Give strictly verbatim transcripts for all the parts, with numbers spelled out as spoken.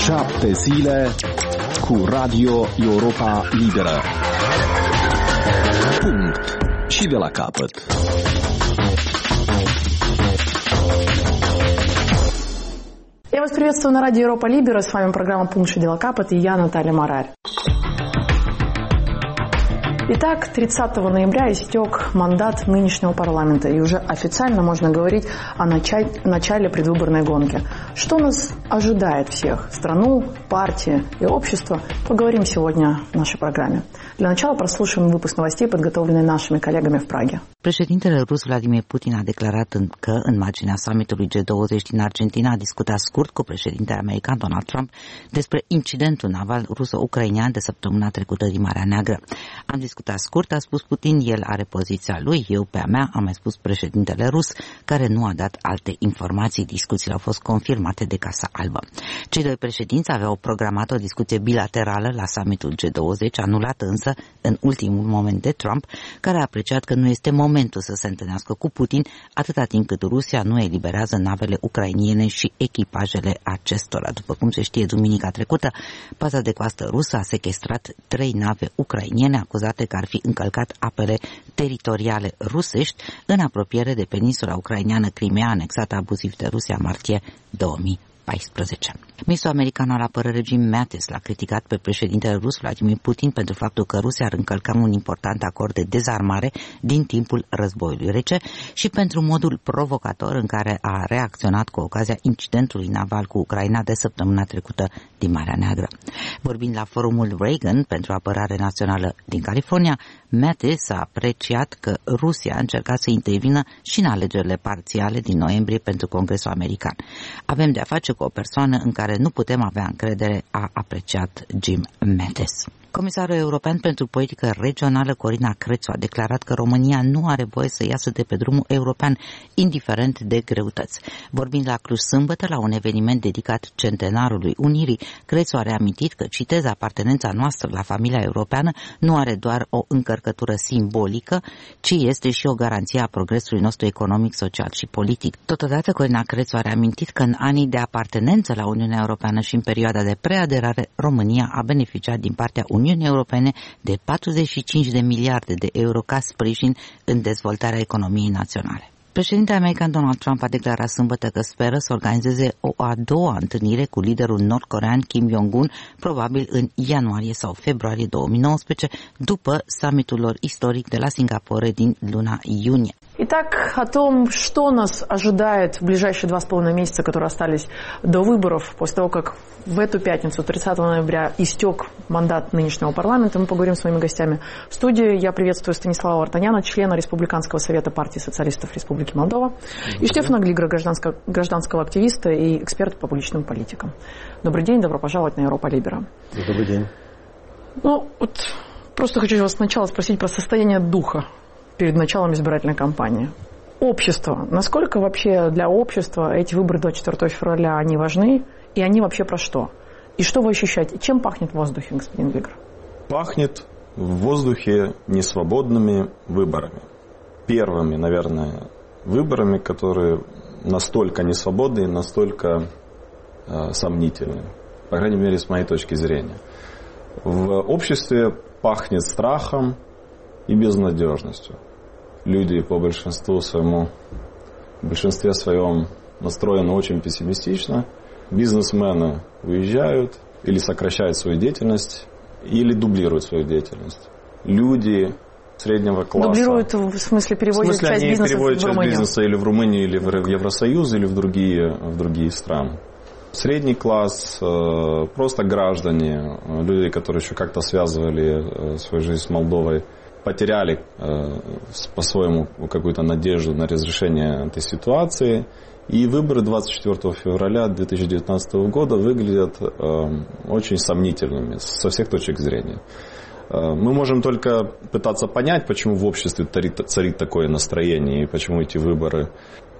Șapte zile cu Radio Europa Liberă. Punct. Și de la capăt. Я вас приветствую на радио Европа Либера. С вами программа «Пункт и дела капот» и я, Наталья Марарь. Итак, тридцатого ноября истек мандат нынешнего парламента, и уже официально можно говорить о начале, начале предвыборной гонки. Что нас ожидает всех? Страну, партии и общество? Поговорим сегодня в нашей программе. Для начала прослушаем выпуск новостей, подготовленный нашими коллегами в Праге. Președintele rus Vladimir Putin a declarat că în marginea summitului G douăzeci din Argentina a discutat scurt cu președintele american Donald Trump despre incidentul naval ruso-ucrainean de săptămâna trecută din Marea Neagră. Am discutat scurt, a spus Putin, el are poziția lui, eu pe a mea, a mai spus președintele rus, care nu a dat alte informații. Discuțiile au fost confirmate de Casa Albă. Cei doi președinți aveau programat o discuție bilaterală la summitul G douăzeci, anulată însă în ultimul moment de Trump, care a apreciat că nu este momentul să se întâlnească cu Putin atâta timp cât Rusia nu eliberează navele ucrainiene și echipajele acestora. După cum se știe, duminica trecută, paza de coastă rusă a sequestrat trei nave ucrainiene acuzate că ar fi încălcat apele teritoriale rusești în apropiere de peninsula ucraineană Crimea, anexată abuziv de Rusia în martie două mii paisprezece. Ministrul american al apărării Jim Mattis l-a criticat pe președintele rus Vladimir Putin pentru faptul că Rusia ar încălca un important acord de dezarmare din timpul războiului rece și pentru modul provocator în care a reacționat cu ocazia incidentului naval cu Ucraina de săptămâna trecută din Marea Neagră. Vorbind la forumul Reagan pentru apărare națională din California, Mattis a apreciat că Rusia a încercat să intervină și în alegerile parțiale din noiembrie pentru Congresul American. Avem de a face cu o persoană în care nu putem avea încredere, a apreciat Jim Mattis. Comisarul european pentru politică regională Corina Crețu a declarat că România nu are voie să iasă de pe drumul european, indiferent de greutăți. Vorbind la Cluj sâmbătă, la un eveniment dedicat centenarului Unirii, Crețu a reamintit că, citez, apartenența noastră la familia europeană nu are doar o încărcătură simbolică, ci este și o garanție a progresului nostru economic, social și politic. Totodată, Corina Crețu a reamintit că în anii de apartenență la Uniunea Europeană și în perioada de preaderare, România a beneficiat din partea Uniunii Europene de patruzeci și cinci de miliarde de euro ca sprijin în dezvoltarea economiei naționale. Președintele american Donald Trump a declarat sâmbătă că speră să organizeze o a doua întâlnire cu liderul nord-corean Kim Jong-un, probabil în ianuarie sau februarie două mii nouăsprezece, după summitul lor istoric de la Singapore din luna iunie. Итак, о том, что нас ожидает в ближайшие два с половиной месяца, которые остались до выборов, после того, как в эту пятницу, тридцатого ноября, истек мандат нынешнего парламента, мы поговорим с моими гостями. В студии я приветствую Станислава Вартаняна, члена Республиканского совета партии социалистов Республики Молдова, и Штефана Глигра, гражданского, гражданского активиста и эксперта по публичным политикам. Добрый день, добро пожаловать на Европа Либера. Добрый день. Ну, вот просто хочу вас сначала спросить про состояние духа перед началом избирательной кампании. Общество. Насколько вообще для общества эти выборы двадцать четвёртого февраля, они важны? И они вообще про что? И что вы ощущаете? Чем пахнет в воздухе, господин Глигр? Пахнет в воздухе несвободными выборами. Первыми, наверное, выборами, которые настолько несвободны, настолько э, сомнительны. По крайней мере, с моей точки зрения. В обществе пахнет страхом и безнадежностью. Люди по большинству своему, в большинстве своем настроены очень пессимистично. Бизнесмены уезжают или сокращают свою деятельность, или дублируют свою деятельность. Люди среднего класса... Дублируют, в смысле, переводят в смысле, часть бизнеса в Румынию? переводят часть бизнеса или в Румынию, или в Евросоюз, или в другие, в другие страны. Средний класс, просто граждане, люди, которые еще как-то связывали свою жизнь с Молдовой, потеряли э, по-своему какую-то надежду на разрешение этой ситуации. И выборы двадцать четвёртого февраля две тысячи девятнадцатого года выглядят э, очень сомнительными со всех точек зрения. Э, мы можем только пытаться понять, почему в обществе царит, царит такое настроение и почему эти выборы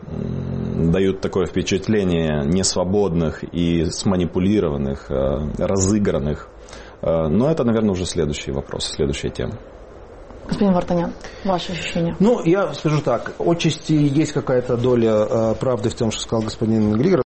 э, дают такое впечатление несвободных и сманипулированных, э, разыгранных. Э, но это, наверное, уже следующий вопрос, следующая тема. Господин Вартанян, ваши ощущения? Ну, я скажу так. Отчасти есть какая-то доля э, правды в том, что сказал господин Глигр.